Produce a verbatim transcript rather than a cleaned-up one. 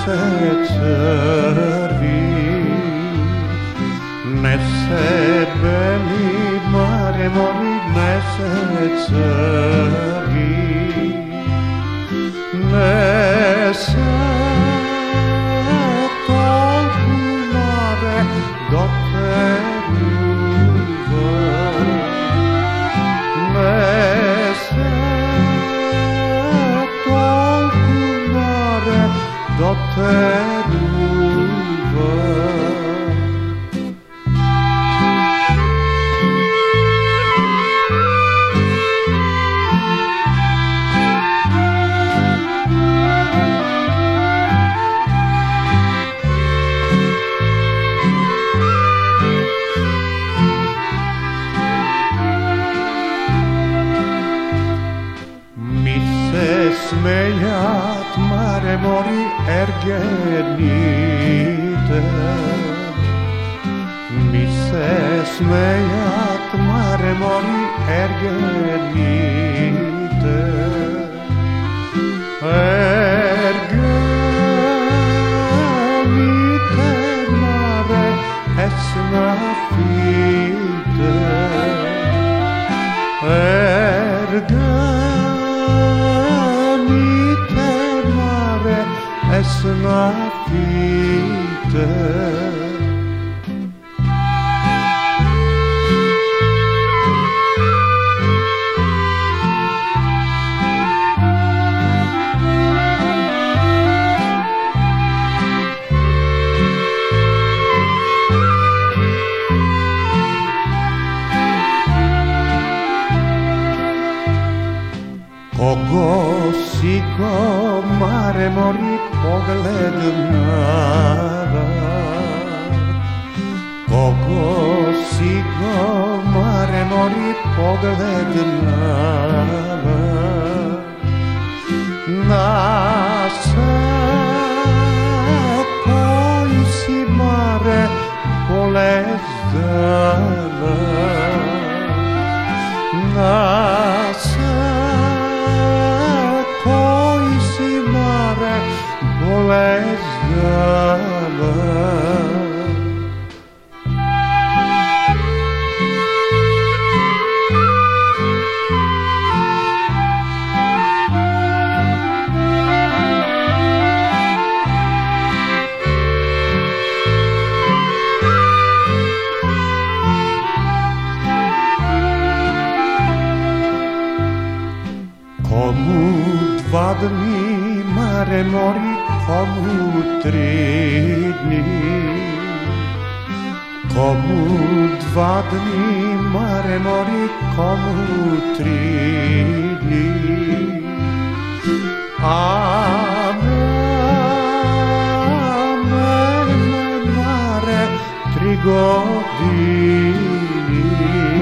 se crvi, ne se beli mare mori, ne se crvi, ne se tolku mare do te ljubav, ne se tolku mare do te ljubav. Smejat mare mori ergenite, mi se smejat mare mori ergenite, ergenite mare esna fite, ergenite esna fite. Kogo si ko mare mori pogled nada, kogo si ko mare mori pogled nada, na se koji si mare polezdana, na se koji si mare polezdana. Komu dva dni mare mori, komu tri dni, komu dva dni mare mori, komu tri dni, a mene mare tri godini.